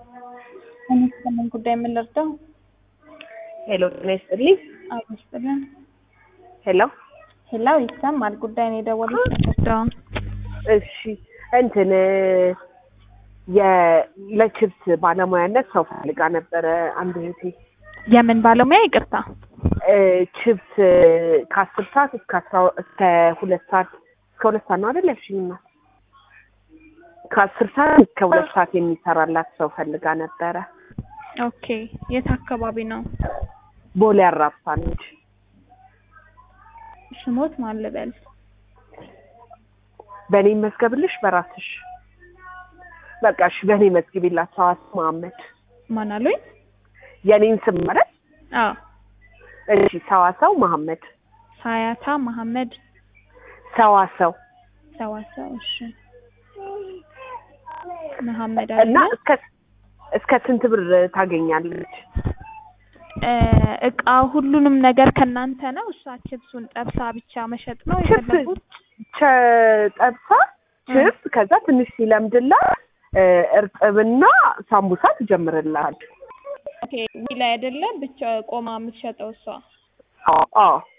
እኔ ከምን ጉዳይ ምን ልርዳው? ሄሎ ነስጥልኝ። አብስተልን ሄሎ ሄሎ ይሰማል። ጉዳይ ነው የደወሉት ልርዳው? እሺ እንትን ለችብስ ባለሙያነት ሰው ፈልጋ ነበረ አንድ እህቴ። የምን ባለሙያ? ይቅርታ ችብስ ከ10 ሰዓት እስከ 2 ሰዓት እስከ 2 ሰዓት ነው አይደል ያልሽኝና ከ10 ሰዓት እስከ 2 ሰዓት የሚሰራላት ሰው ፈልጋ ነበረ። ኦኬ የት አካባቢ ነው? ቦሌ አራብሳ ነች። ስሞት ማን ልበል? በኔ መስገብልሽ በራስሽ? በቃሽ በኔ መስግቢላት። ሰዋት መሐመድ። ማን አሉኝ? የኔን ስም ማለት? አዎ እሺ ሰዋሰው መሐመድ። ሳያታ መሐመድ ሰዋሰው እሺ መሐመድ እና አለ። እስከ ስንት ብር ታገኛለች? እቃ ሁሉንም ነገር ከናንተ ነው? እሷ ችብሱን ጠብሳ ብቻ መሸጥ ነው የፈለጉት? ጠብሳ ችብስ ከዛ ትንሽ ሲለምድላት እርጥብና ሳምቡሳ ትጀምርልሃል። ኦኬ ዊላ አይደለም ብቻ ቆማ የምትሸጠው እሷ? አዎ